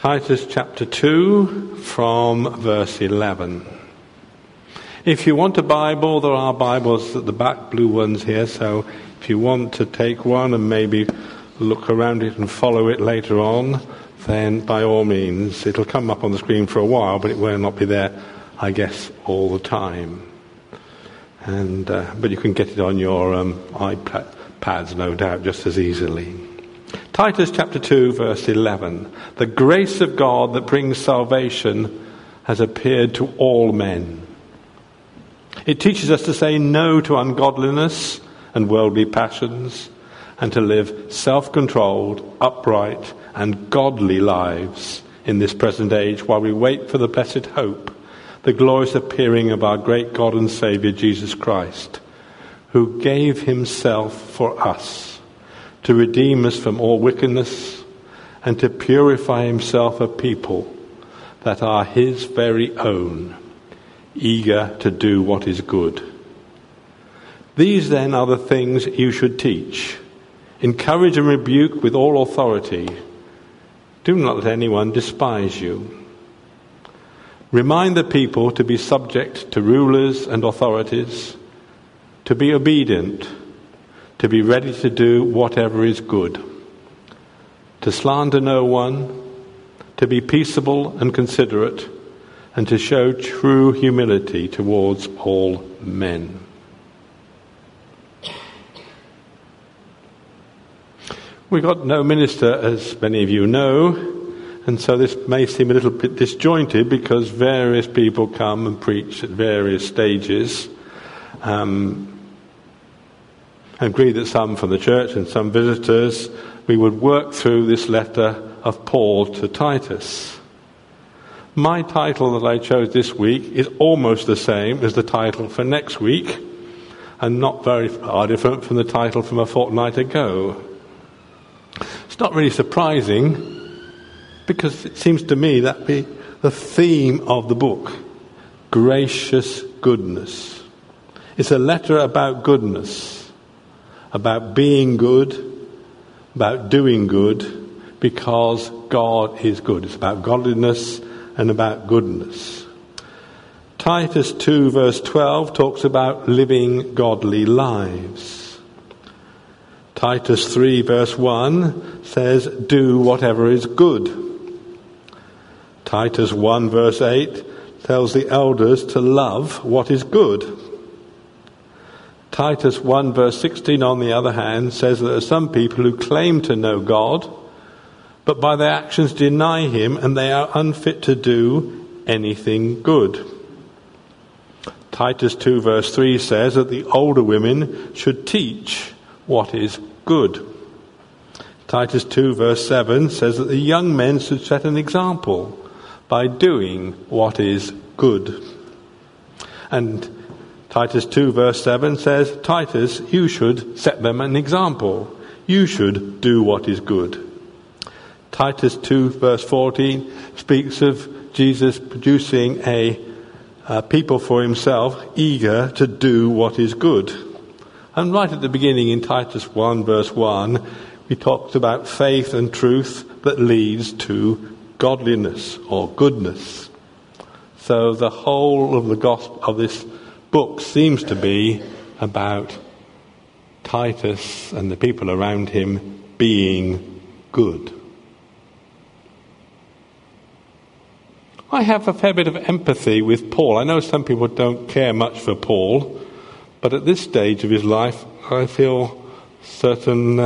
Titus chapter 2 from verse 11. If you want a Bible, there are Bibles at the back, blue ones here, so if you want to take one and maybe look around it and follow it later on, then by all means, it'll come up on the screen for a while, but it will not be there, I guess, all the time. But you can get it on your iPads, no doubt, just as easily. Titus chapter 2, verse 11. The grace of God that brings salvation has appeared to all men. It teaches us to say no to ungodliness and worldly passions, and to live self-controlled, upright, and godly lives in this present age while we wait for the blessed hope, the glorious appearing of our great God and Saviour Jesus Christ, who gave himself for us to redeem us from all wickedness and to purify himself a people that are his very own, eager to do what is good. These then are the things you should teach. Encourage and rebuke with all authority. Do not let anyone despise you. Remind the people to be subject to rulers and authorities, to be obedient, to be ready to do whatever is good, to slander no one, to be peaceable and considerate, and to show true humility towards all men. We've got no minister, as many of you know, and so this may seem a little bit disjointed because various people come and preach at various stages. I agree that some from the church and some visitors, we would work through this letter of Paul to Titus. My title that I chose this week is almost the same as the title for next week, and not very far different from the title from a fortnight ago. It's not really surprising, because it seems to me that be the theme of the book, gracious goodness. It's a letter about goodness, about being good, about doing good, because God is good. It's about godliness and about goodness. Titus 2 verse 12 talks about living godly lives. Titus 3 verse 1 says, do whatever is good. Titus 1 verse 8 tells the elders to love what is good. Titus 1 verse 16, on the other hand, says that there are some people who claim to know God, but by their actions deny him, and they are unfit to do anything good. Titus 2 verse 3 says that the older women should teach what is good. Titus 2 verse 7 says that the young men should set an example by doing what is good. And Titus 2 verse 7 says, Titus, you should set them an example. You should do what is good. Titus 2 verse 14 speaks of Jesus producing a people for himself, eager to do what is good. And right at the beginning in Titus 1 verse 1, we talked about faith and truth that leads to godliness or goodness. So the whole of the gospel of this book seems to be about Titus and the people around him being good. I have a fair bit of empathy with Paul. I know some people don't care much for Paul, but at this stage of his life, I feel certain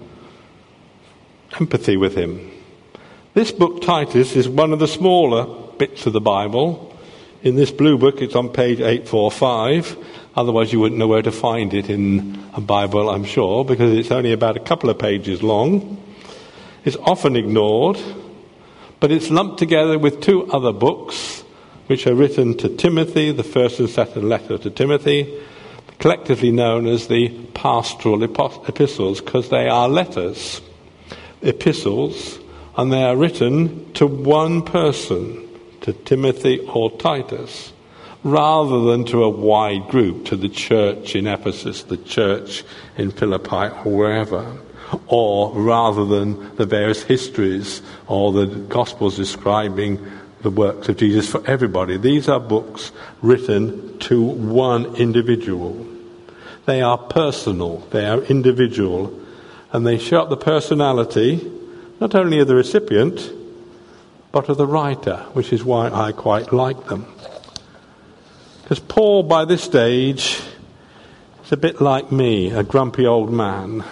empathy with him. This book, Titus, is one of the smaller bits of the Bible. In this blue book, it's on page 845. Otherwise, you wouldn't know where to find it in a Bible, I'm sure, because it's only about a couple of pages long. It's often ignored, but it's lumped together with two other books, which are written to Timothy, the first and second letter to Timothy, collectively known as the pastoral epistles, because they are letters, epistles, and they are written to one person, to Timothy or Titus, rather than to a wide group, to the church in Ephesus, the church in Philippi, or wherever. or rather than the various histories or the Gospels describing the works of Jesus for everybody. These are books written to one individual. They are personal, they are individual, and they show up the personality not only of the recipient, but of the writer, which is why I quite like them. Because Paul, by this stage, is a bit like me, a grumpy old man.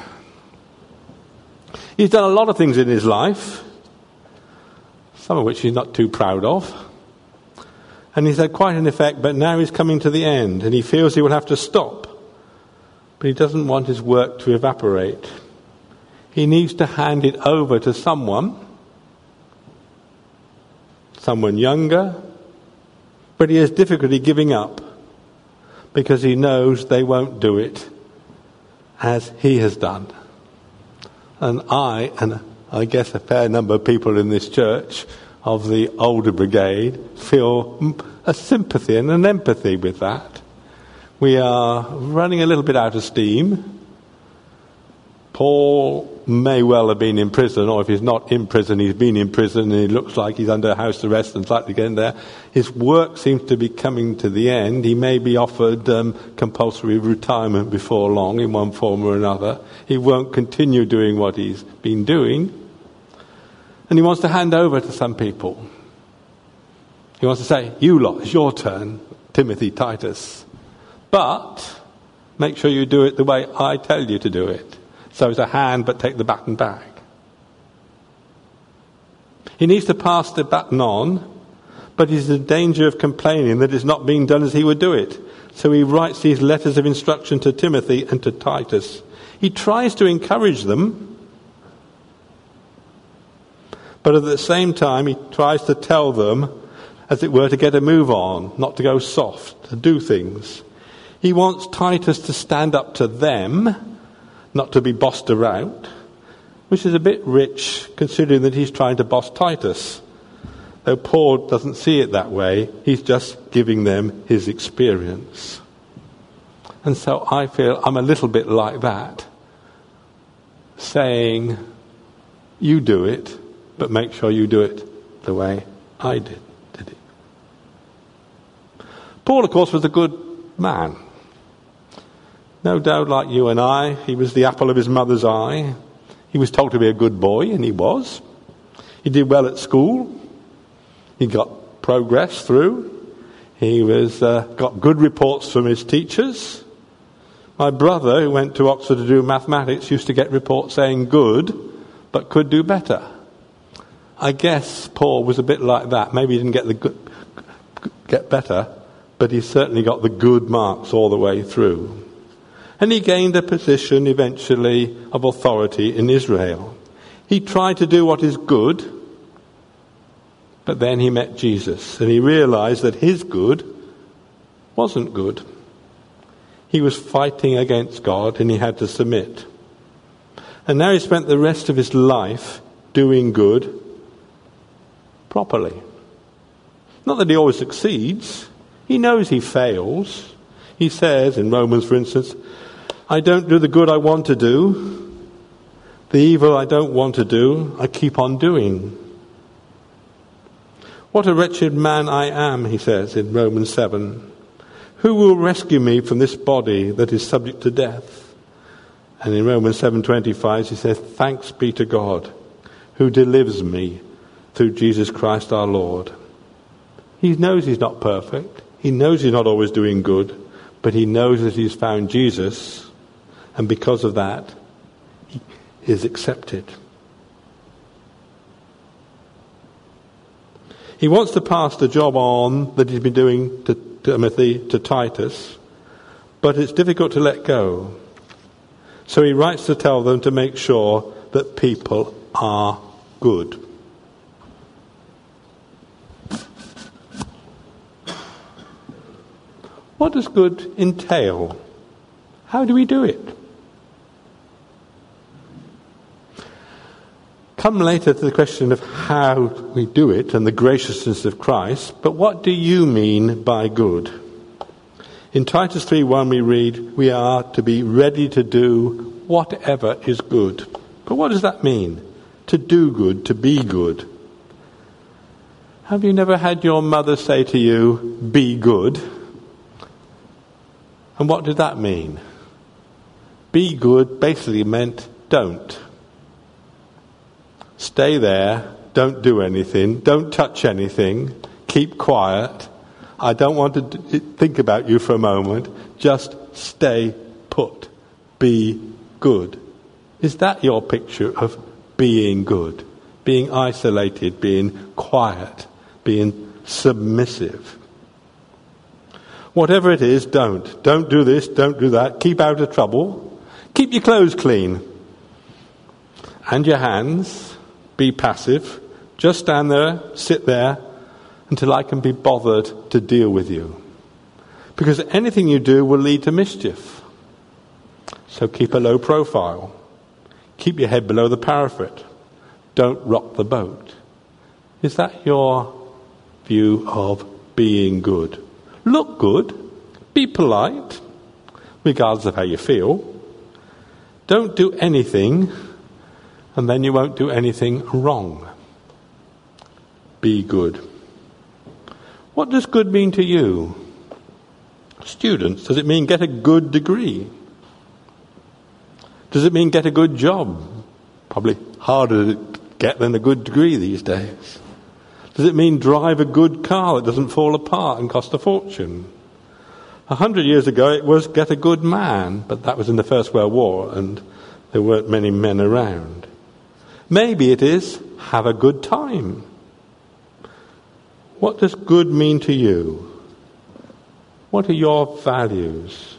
He's done a lot of things in his life, some of which he's not too proud of. And he's had quite an effect, but now he's coming to the end, and he feels he will have to stop. But he doesn't want his work to evaporate. He needs to hand it over to someone younger, but he has difficulty giving up because he knows they won't do it as he has done. And I guess a fair number of people in this church of the older brigade feel a sympathy and an empathy with that. We are running a little bit out of steam. Paul may well have been in prison, or if he's not in prison, he's been in prison and he looks like he's under house arrest and likely to get in there. His work seems to be coming to the end. He may be offered compulsory retirement before long in one form or another. He won't continue doing what he's been doing. And he wants to hand over to some people. He wants to say, you lot, it's your turn, Timothy, Titus. But make sure you do it the way I tell you to do it. So it's a hand, but take the baton back. He needs to pass the baton on, but he's in danger of complaining that it's not being done as he would do it. So he writes these letters of instruction to Timothy and to Titus. He tries to encourage them, but at the same time he tries to tell them, as it were, to get a move on, not to go soft, to do things. He wants Titus to stand up to them, not to be bossed around, which is a bit rich considering that he's trying to boss Titus. Though Paul doesn't see it that way, he's just giving them his experience. And so I feel I'm a little bit like that, saying, you do it, but make sure you do it the way I did it. Paul, of course, was a good man. No doubt, like you and I, he was the apple of his mother's eye. He was told to be a good boy, and he was. He did well at school. He got progress through. He got good reports from his teachers. My brother, who went to Oxford to do mathematics, used to get reports saying good, but could do better. I guess Paul was a bit like that. Maybe he didn't get better, but he certainly got the good marks all the way through. And he gained a position eventually of authority in Israel. He tried to do what is good, but then he met Jesus and he realized that his good wasn't good. He was fighting against God and he had to submit. And now he spent the rest of his life doing good properly. Not that he always succeeds. He knows he fails. He says in Romans, for instance, I don't do the good I want to do. The evil I don't want to do, I keep on doing. What a wretched man I am, he says in Romans 7. Who will rescue me from this body that is subject to death? And in Romans 7:25 he says, thanks be to God who delivers me through Jesus Christ our Lord. He knows he's not perfect. He knows he's not always doing good, but he knows that he's found Jesus. And because of that, he is accepted. He wants to pass the job on that he's been doing to Timothy, to Titus, but it's difficult to let go. So he writes to tell them to make sure that people are good. What does good entail? How do we do it? Come later to the question of how we do it and the graciousness of Christ, but what do you mean by good? In Titus 3:1 we read, we are to be ready to do whatever is good. But what does that mean? To do good, to be good. Have you never had your mother say to you, be good? And what did that mean? Be good basically meant don't. Stay there, don't do anything, don't touch anything, keep quiet. I don't want to think about you for a moment. Just stay put. Be good. Is that your picture of being good? Being isolated, being quiet, being submissive. Whatever it is, don't. Don't do this, don't do that. Keep out of trouble. Keep your clothes clean. And your hands. Be passive. Just stand there, sit there, until I can be bothered to deal with you. Because anything you do will lead to mischief. So keep a low profile. Keep your head below the parapet. Don't rock the boat. Is that your view of being good? Look good. Be polite, regardless of how you feel. Don't do anything, and then you won't do anything wrong. Be good. What does good mean to you? Students, does it mean get a good degree? Does it mean get a good job? Probably harder to get than a good degree these days. Does it mean drive a good car that doesn't fall apart and cost a fortune? 100 years ago it was get a good man, but that was in the First World War and there weren't many men around. Maybe it is have a good time. What does good mean to you? What are your values?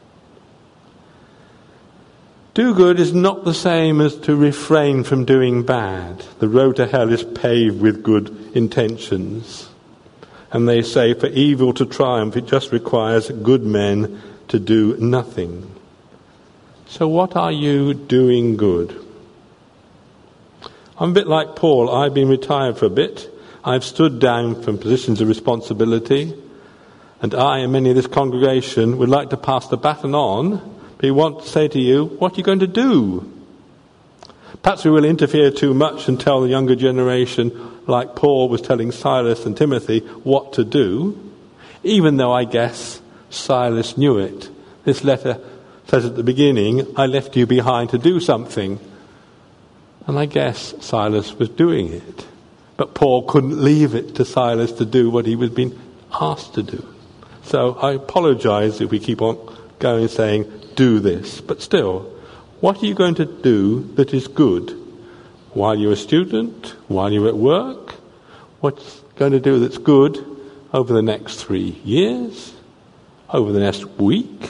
Do good is not the same as to refrain from doing bad. The road to hell is paved with good intentions. And they say for evil to triumph, it just requires good men to do nothing. So what are you doing good? I'm a bit like Paul. I've been retired for a bit. I've stood down from positions of responsibility. And I and many of this congregation would like to pass the baton on. We want to say to you, what are you going to do? Perhaps we will interfere too much and tell the younger generation, like Paul was telling Silas and Timothy, what to do, even though I guess Silas knew it. This letter says at the beginning, I left you behind to do something. And I guess Silas was doing it. But Paul couldn't leave it to Silas to do what he was being asked to do. So I apologize if we keep on going saying, do this. But still, what are you going to do that is good? While you're a student? While you're at work? What's going to do that's good over the next 3 years? Over the next week?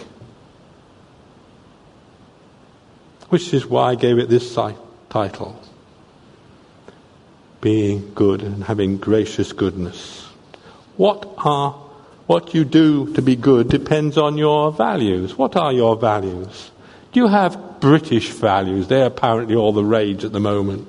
Which is why I gave it this title. Being good and having gracious goodness. What you do to be good depends on your values. What are your values? Do you have British values? They're apparently all the rage at the moment.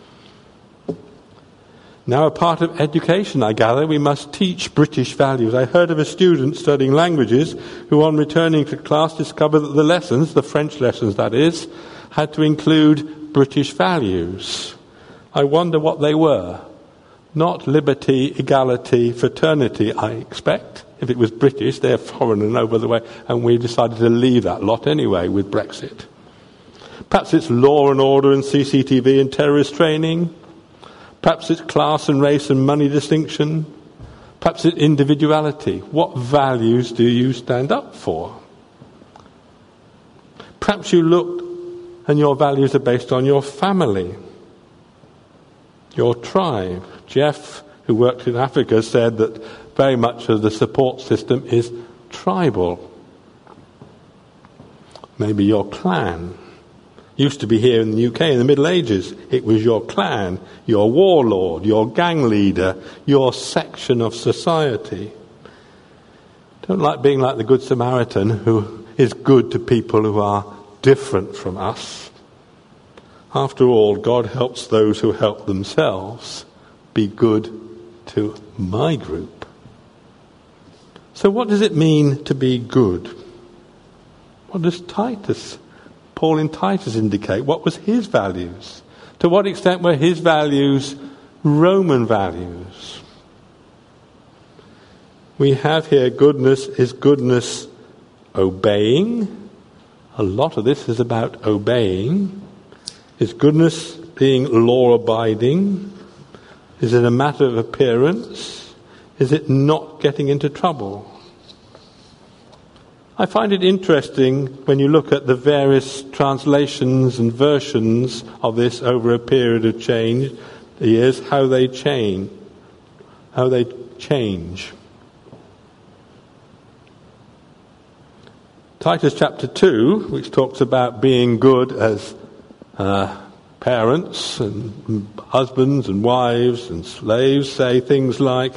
Now, a part of education, I gather, we must teach British values. I heard of a student studying languages who, on returning to class, discovered that the lessons, the French lessons that is, had to include British values. I wonder what they were. Not liberty, equality, fraternity, I expect. If it was British, they're foreign and over the way, and we decided to leave that lot anyway with Brexit. Perhaps it's law and order and CCTV and terrorist training. Perhaps it's class and race and money distinction. Perhaps it's individuality. What values do you stand up for? Perhaps you look and your values are based on your family, your tribe. Jeff, who worked in Africa, said that very much of the support system is tribal. Maybe your clan. Used to be here in the UK in the Middle Ages. It was your clan, your warlord, your gang leader, your section of society. Don't like being like the Good Samaritan who is good to people who are different from us. After all, God helps those who help themselves. Be good to my group. So what does it mean to be good? What does Paul in Titus indicate? What was his values? To what extent were his values Roman values? We have here goodness is goodness obeying. A lot of this is about obeying. Is goodness being law-abiding? Is it a matter of appearance? Is it not getting into trouble? I find it interesting when you look at the various translations and versions of this over a period of years, how they change. Titus chapter 2, which talks about being good as parents and husbands and wives and slaves, say things like,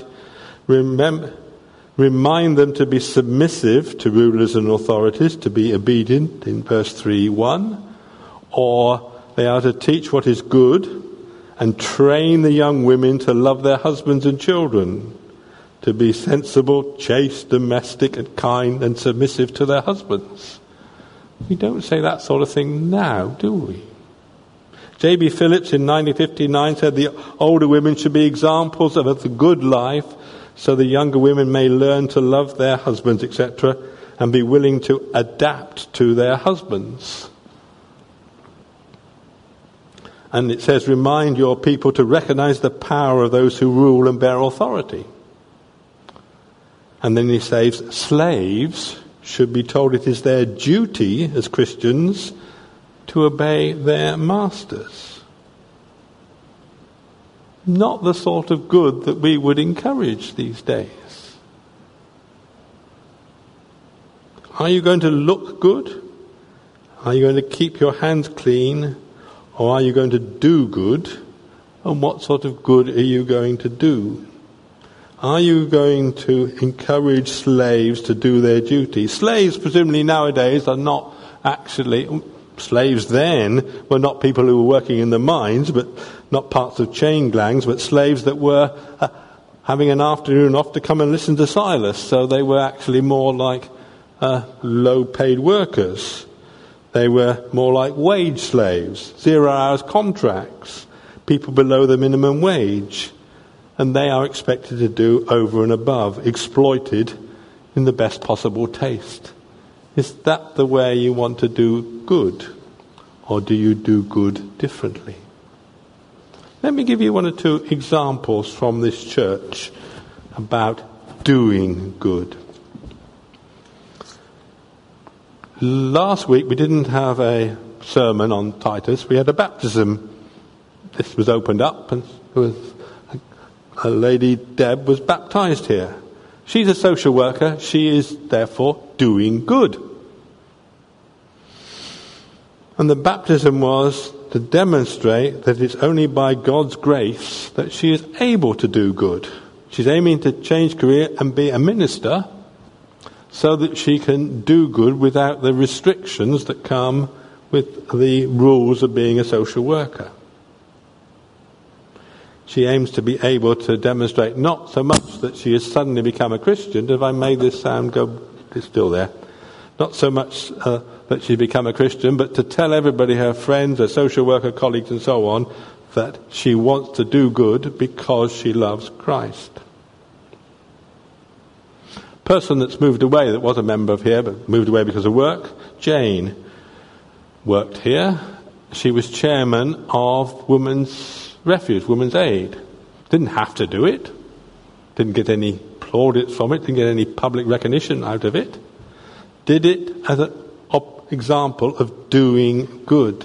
remind them to be submissive to rulers and authorities, to be obedient in verse 3:1, or they are to teach what is good and train the young women to love their husbands and children, to be sensible, chaste, domestic and kind and submissive to their husbands. We don't say that sort of thing now, do we? J.B. Phillips in 1959 said the older women should be examples of the good life, so the younger women may learn to love their husbands, etc., and be willing to adapt to their husbands. And it says, remind your people to recognize the power of those who rule and bear authority. And then he says, slaves should be told it is their duty as Christians to obey their masters. Not the sort of good that we would encourage these days. Are you going to look good? Are you going to keep your hands clean? Or are you going to do good? And what sort of good are you going to do? Are you going to encourage slaves to do their duty? Slaves, presumably nowadays, are not actually... Slaves then were not people who were working in the mines, but not parts of chain gangs, but slaves that were having an afternoon off to come and listen to Silas. So they were actually more like low-paid workers. They were more like wage slaves, 0 hours contracts, people below the minimum wage. And they are expected to do over and above, exploited in the best possible taste. Is that the way you want to do good? Or do you do good differently? Let me give you 1 or 2 examples from this church about doing good. Last week we didn't have a sermon on Titus. We had a baptism. This was opened up and a lady, Deb, was baptized here. She's a social worker. She is therefore doing good. And the baptism was to demonstrate that it's only by God's grace that she is able to do good. She's aiming to change career and be a minister so that she can do good without the restrictions that come with the rules of being a social worker. She aims to be able to demonstrate not so much that she has suddenly become a Christian, if I made this sound go, it's still there, not so much that she's become a Christian, but to tell everybody, her friends, her social worker colleagues and so on, that she wants to do good because she loves Christ. Person that's moved away, that was a member of here, but moved away because of work, Jane, worked here. She was chairman of Women's Refuge, Women's Aid. Didn't have to do it. Didn't get any plaudits from it. Didn't get any public recognition out of it. Did it as an example of doing good.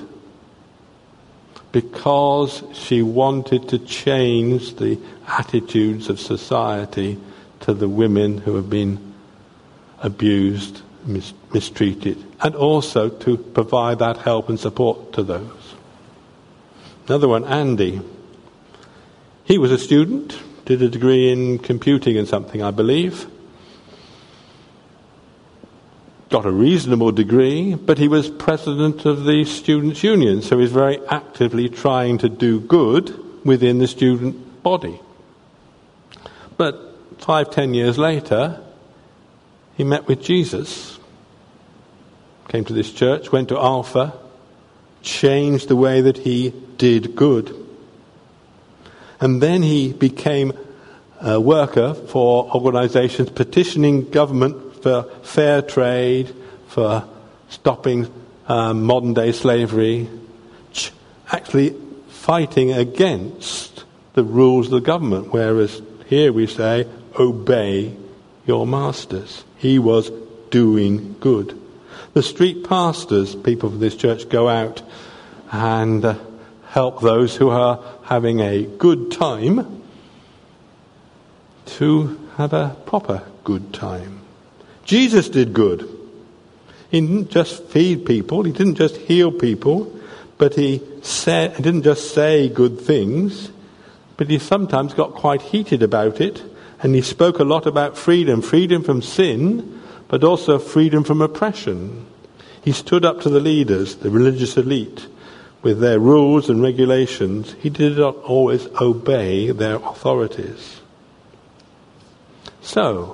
Because she wanted to change the attitudes of society to the women who have been abused, mistreated, and also to provide that help and support to those. Another one, Andy. He was a student, did a degree in computing and something, I believe. Got a reasonable degree, but he was president of the Students' Union, so he's very actively trying to do good within the student body. But 5-10 years later, he met with Jesus, came to this church, went to Alpha, changed the way that he did good. And then he became a worker for organizations petitioning government for fair trade, for stopping modern-day slavery, actually fighting against the rules of the government, whereas here we say, obey your masters. He was doing good. The street pastors, people of this church, go out and help those who are having a good time to have a proper good time. Jesus did good. He didn't just feed people, he didn't just heal people, but he didn't just say good things, but he sometimes got quite heated about it, and he spoke a lot about freedom from sin, but also freedom from oppression. He stood up to the leaders, the religious elite, with their rules and regulations. He did not always obey their authorities. So,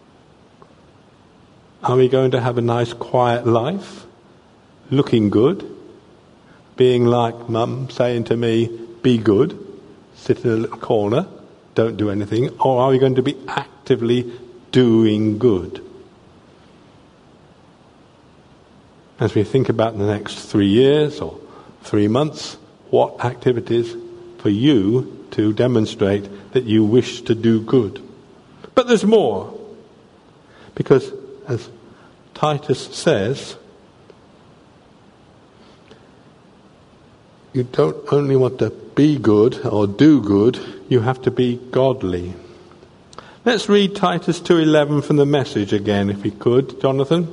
are we going to have a nice quiet life, looking good, being like Mum saying to me, be good, sit in a little corner, don't do anything, or are we going to be actively doing good? As we think about the next 3 years or 3 months, what activities for you to demonstrate that you wish to do good? But there's more, because as Titus says, you don't only want to be good or do good, you have to be godly. Let's read Titus 2:11 from the Message again, if we could, Jonathan.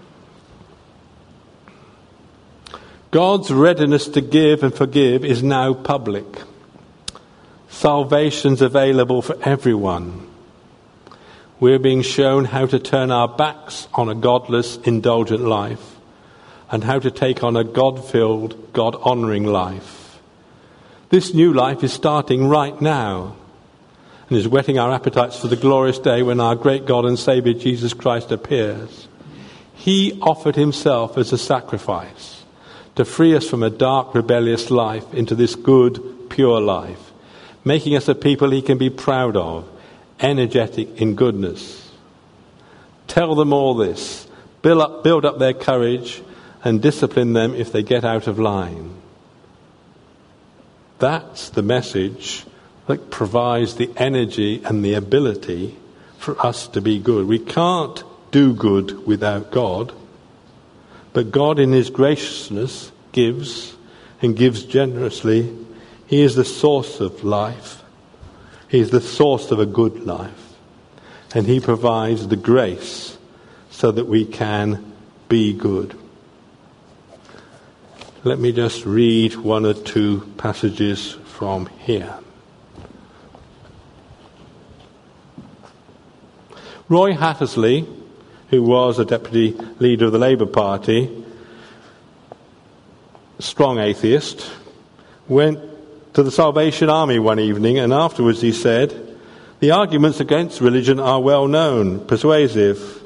God's readiness to give and forgive is now public. Salvation's available for everyone. We're being shown how to turn our backs on a godless, indulgent life and how to take on a God-filled, God-honouring life. This new life is starting right now and is whetting our appetites for the glorious day when our great God and Saviour Jesus Christ appears. He offered himself as a sacrifice to free us from a dark, rebellious life into this good, pure life, making us a people he can be proud of, energetic in goodness. Tell them all this. Build up their courage and discipline them if they get out of line. That's the message that provides the energy and the ability for us to be good. We can't do good without God, but God in his graciousness gives and gives generously. He is the source of life. He is the source of a good life. And he provides the grace so that we can be good. Let me just read one or two passages from here. Roy Hattersley, who was a deputy leader of the Labour Party, strong atheist, went to the Salvation Army one evening, and afterwards he said, the arguments against religion are well known, persuasive.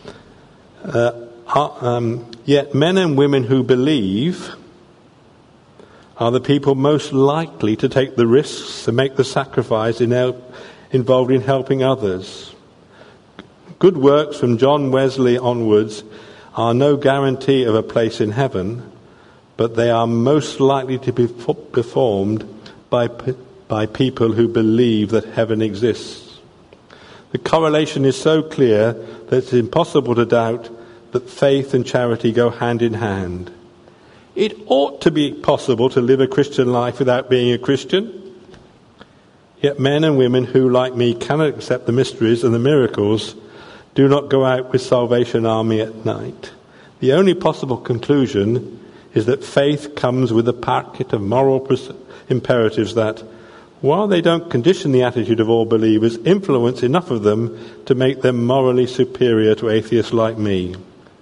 Yet men and women who believe are the people most likely to take the risks and make the sacrifice involved in helping others. Good works from John Wesley onwards are no guarantee of a place in heaven, but they are most likely to be performed by people who believe that heaven exists. The correlation is so clear that it's impossible to doubt that faith and charity go hand in hand. It ought to be possible to live a Christian life without being a Christian. Yet men and women who, like me, cannot accept the mysteries and the miracles do not go out with Salvation Army at night. The only possible conclusion is that faith comes with a packet of moral imperatives that, while they don't condition the attitude of all believers, influence enough of them to make them morally superior to atheists like me.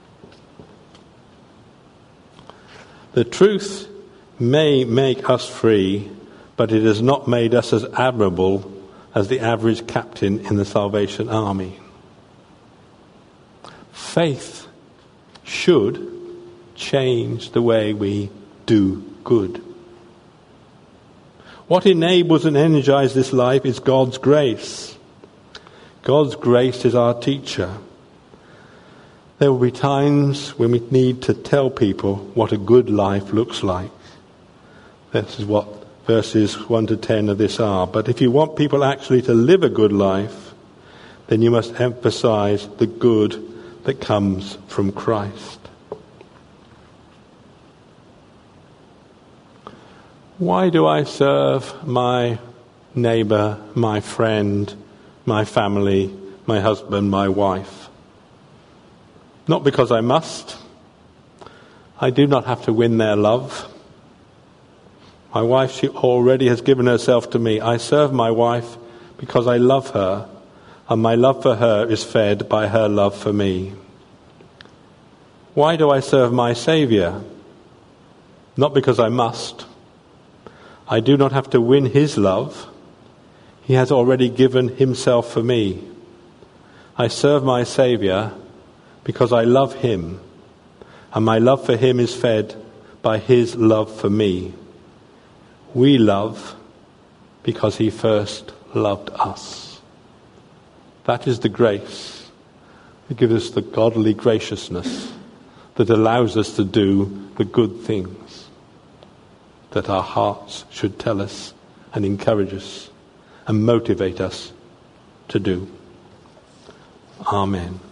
The truth may make us free, but it has not made us as admirable as the average captain in the Salvation Army. Faith should change the way we do good. What enables and energizes this life is God's grace. God's grace is our teacher. There will be times when we need to tell people what a good life looks like. This is what verses 1 to 10 of this are. But if you want people actually to live a good life, then you must emphasize the good that comes from Christ. Why do I serve my neighbour, my friend, my family, my husband, my wife? Not because I must. I do not have to win their love. My wife, she already has given herself to me. I serve my wife because I love her, and my love for her is fed by her love for me. Why do I serve my Saviour? Not because I must. I do not have to win his love. He has already given himself for me. I serve my Saviour because I love him, and my love for him is fed by his love for me. We love because he first loved us. That is the grace that gives us the godly graciousness that allows us to do the good things that our hearts should tell us and encourage us and motivate us to do. Amen.